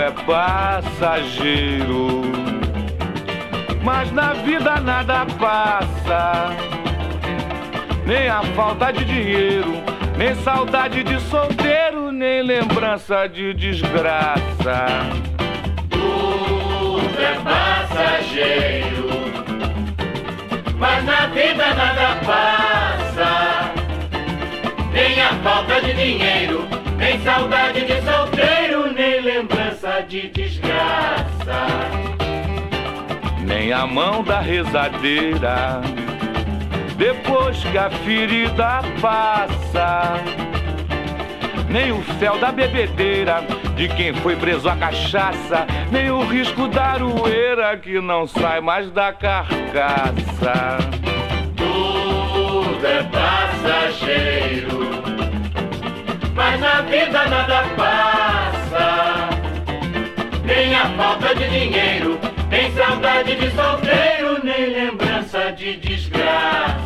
é passageiro, mas na vida nada passa, nem a falta de dinheiro, nem saudade de solteiro, nem lembrança de desgraça. Tudo é passageiro, mas na vida nada passa, nem a falta de dinheiro, nem saudade de solteiro, nem lembrança de desgraça. Nem a mão da rezadeira, depois que a ferida passa, nem o fel da bebedeira de quem foi preso a cachaça, nem o risco da aroeira que não sai mais da carcaça. Tudo é passageiro, mas na vida nada passa, nem a falta de dinheiro, nem saudade de solteiro, nem lembrança de desgraça.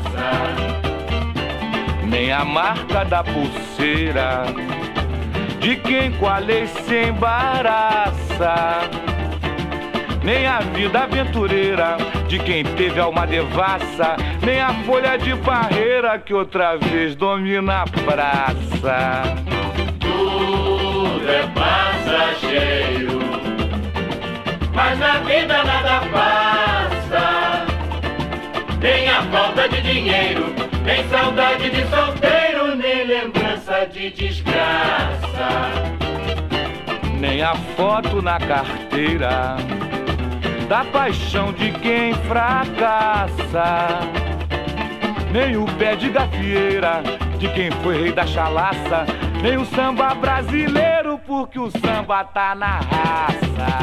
Nem a marca da pulseira de quem com a lei se embaraça, nem a vida aventureira de quem teve alma devassa, nem a folha de barreira que outra vez domina a praça. Tudo é passageiro, mas na vida nada passa, nem a falta de dinheiro, nem saudade de solteiro, nem lembrança de desgraça. Nem a foto na carteira da paixão de quem fracassa, nem o pé de gafieira de quem foi rei da chalaça, nem o samba brasileiro porque o samba tá na raça.